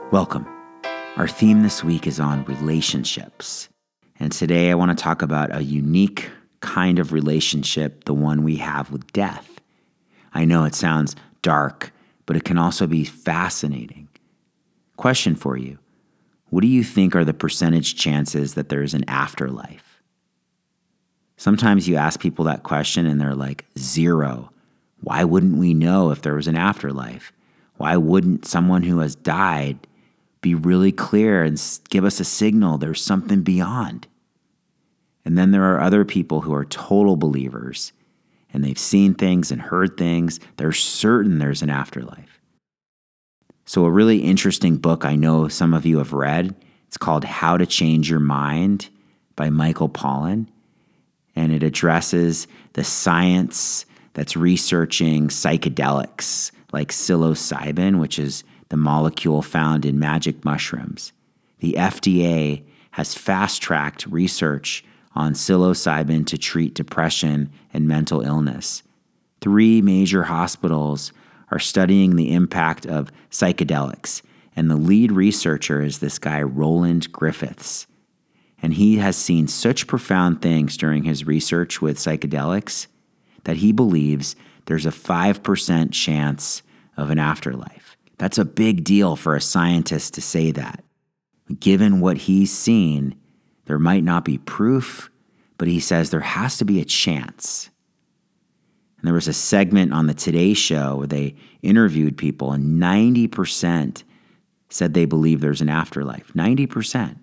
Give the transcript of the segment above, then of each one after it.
Welcome. Our theme this week is on relationships. And today I want to talk about a unique kind of relationship, the one we have with death. I know it sounds dark, but it can also be fascinating. Question for you. What do you think are the percentage chances that there is an afterlife? Sometimes you ask people that question and they're like, 0. Why wouldn't we know if there was an afterlife? Why wouldn't someone who has died be really clear and give us a signal there's something beyond? And then there are other people who are total believers and they've seen things and heard things. They're certain there's an afterlife. So a really interesting book I know some of you have read, it's called How to Change Your Mind by Michael Pollan. And it addresses the science that's researching psychedelics like psilocybin, which is the molecule found in magic mushrooms. The FDA has fast-tracked research on psilocybin to treat depression and mental illness. 3 major hospitals are studying the impact of psychedelics, and the lead researcher is this guy, Roland Griffiths. And he has seen such profound things during his research with psychedelics that he believes there's a 5% chance of an afterlife. That's a big deal for a scientist to say that. Given what he's seen, there might not be proof, but he says there has to be a chance. And there was a segment on the Today Show where they interviewed people, and 90% said they believe there's an afterlife. 90%. And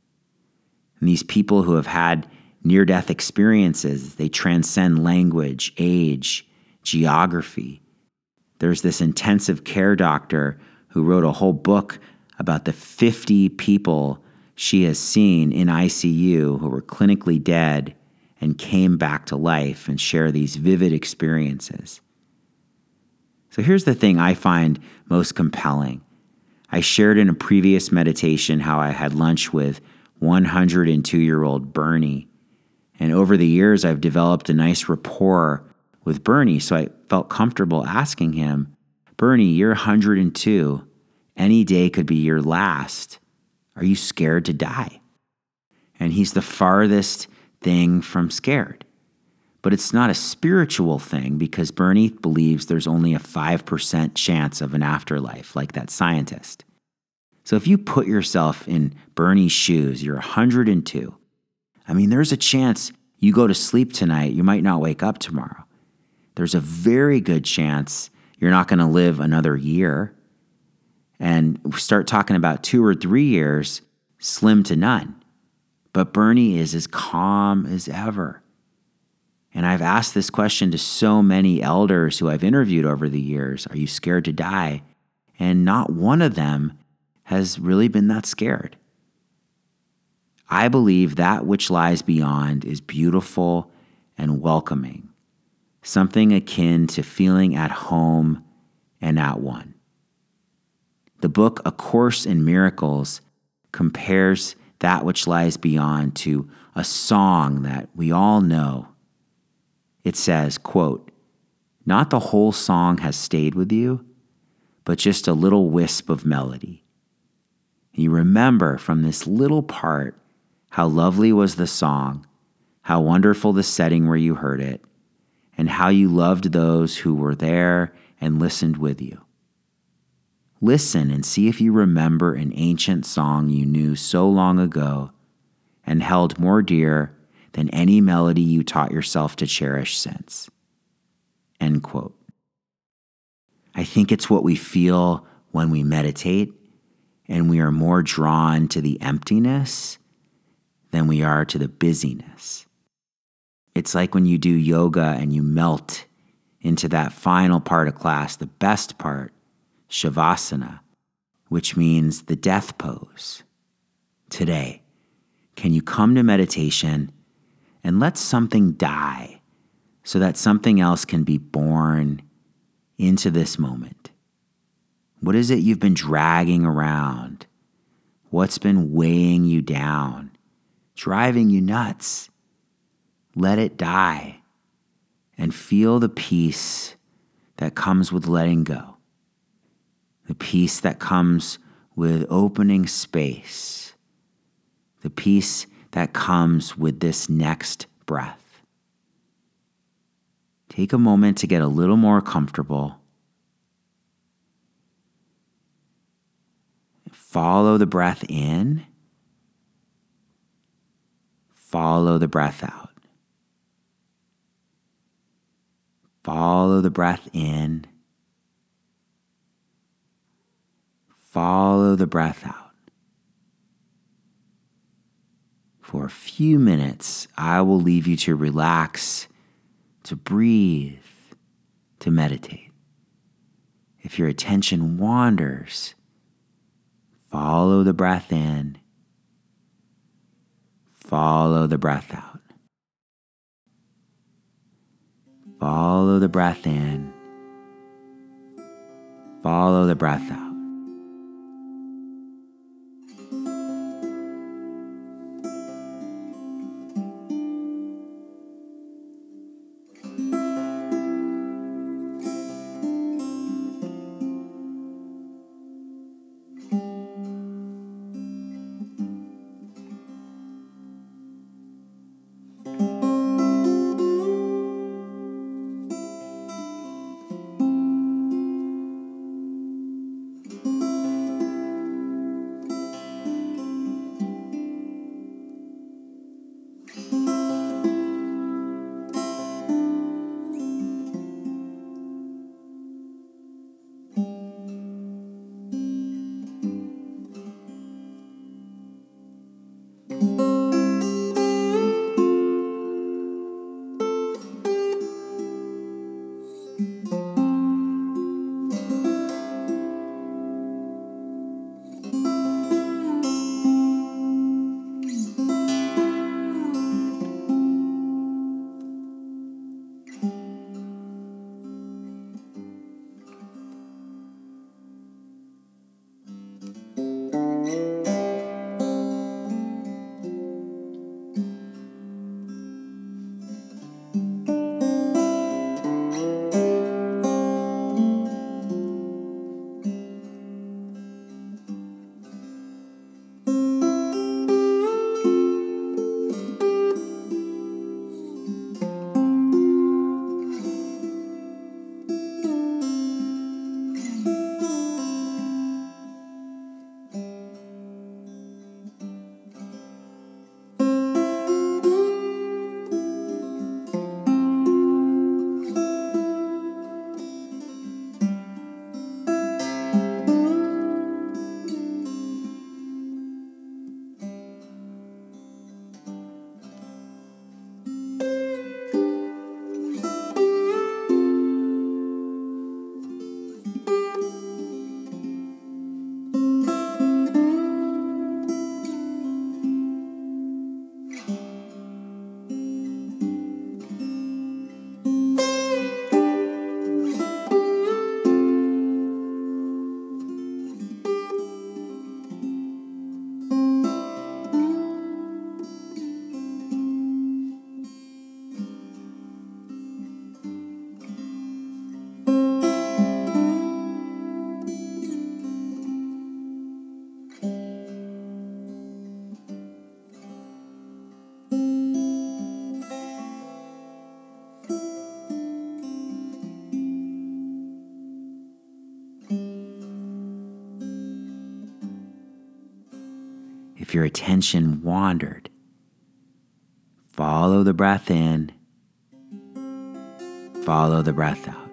these people who have had near-death experiences, they transcend language, age, geography. There's this intensive care doctor who wrote a whole book about the 50 people she has seen in ICU who were clinically dead and came back to life and share these vivid experiences. So here's the thing I find most compelling. I shared in a previous meditation how I had lunch with 102-year-old Bernie. And over the years, I've developed a nice rapport with Bernie, so I felt comfortable asking him, Bernie, you're 102. Any day could be your last. Are you scared to die? And he's the farthest thing from scared. But it's not a spiritual thing because Bernie believes there's only a 5% chance of an afterlife, like that scientist. So if you put yourself in Bernie's shoes, you're 102. There's a chance you go to sleep tonight, you might not wake up tomorrow. There's a very good chance you're not going to live another year. And start talking about 2 or 3 years, slim to none. But Bernie is as calm as ever. And I've asked this question to so many elders who I've interviewed over the years, are you scared to die? And not one of them has really been that scared. I believe that which lies beyond is beautiful and welcoming, something akin to feeling at home and at one. The book A Course in Miracles compares that which lies beyond to a song that we all know. It says, quote, not the whole song has stayed with you, but just a little wisp of melody. You remember from this little part how lovely was the song, how wonderful the setting where you heard it, and how you loved those who were there and listened with you. Listen and see if you remember an ancient song you knew so long ago and held more dear than any melody you taught yourself to cherish since. End quote. I think it's what we feel when we meditate, and we are more drawn to the emptiness than we are to the busyness. It's like when you do yoga and you melt into that final part of class, the best part, Shavasana, which means the death pose. Today, can you come to meditation and let something die so that something else can be born into this moment? What is it you've been dragging around? What's been weighing you down, driving you nuts? Let it die and feel the peace that comes with letting go. The peace that comes with opening space, the peace that comes with this next breath. Take a moment to get a little more comfortable. Follow the breath in. Follow the breath out. Follow the breath in. Follow the breath out. For a few minutes, I will leave you to relax, to breathe, to meditate. If your attention wanders, follow the breath in. Follow the breath out. Follow the breath in. Follow the breath out. If your attention wandered, follow the breath in, follow the breath out.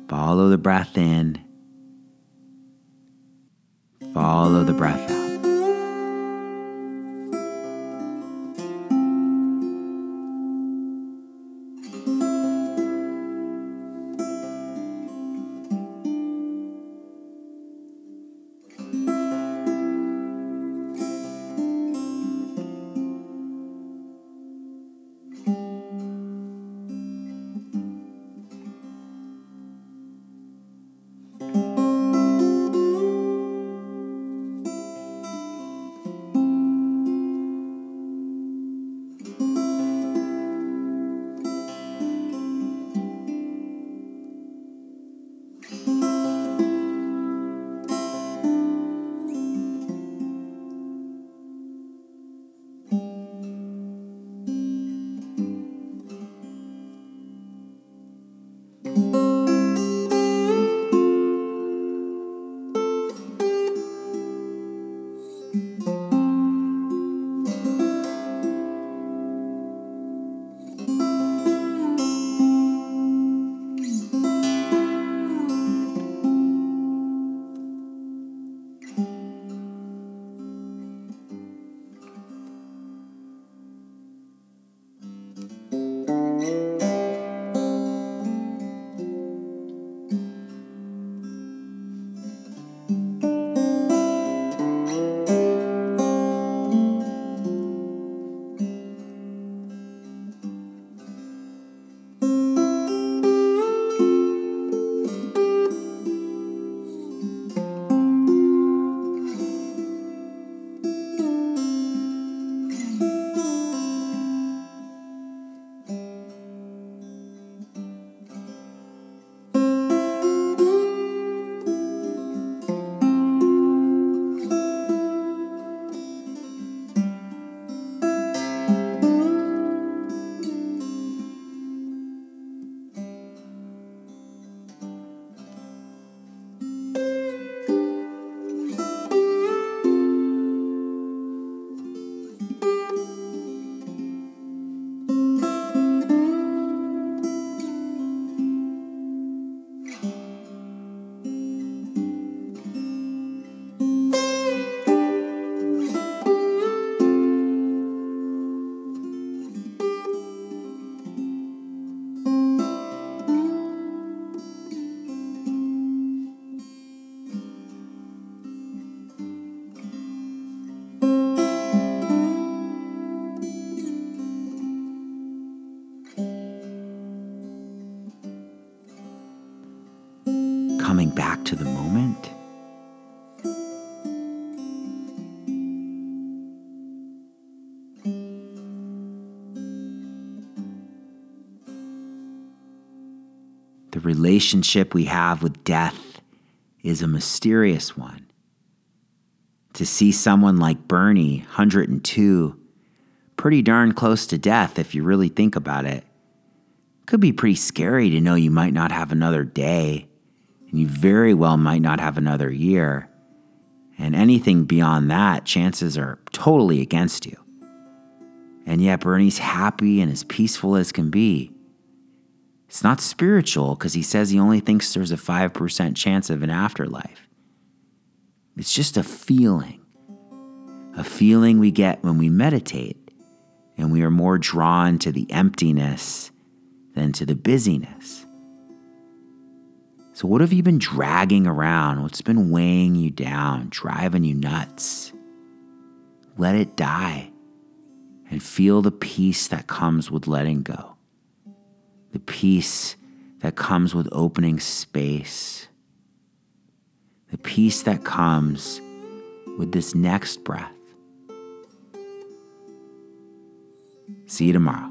Follow the breath in. Follow the breath out. Coming back to the moment. The relationship we have with death is a mysterious one. To see someone like Bernie, 102, pretty darn close to death if you really think about it, could be pretty scary to know you might not have another day, and you very well might not have another year. And anything beyond that, chances are totally against you. And yet Bernie's happy and as peaceful as can be. It's not spiritual because he says he only thinks there's a 5% chance of an afterlife. It's just a feeling we get when we meditate, and we are more drawn to the emptiness than to the busyness. So what have you been dragging around? What's been weighing you down, driving you nuts? Let it die and feel the peace that comes with letting go. The peace that comes with opening space. The peace that comes with this next breath. See you tomorrow.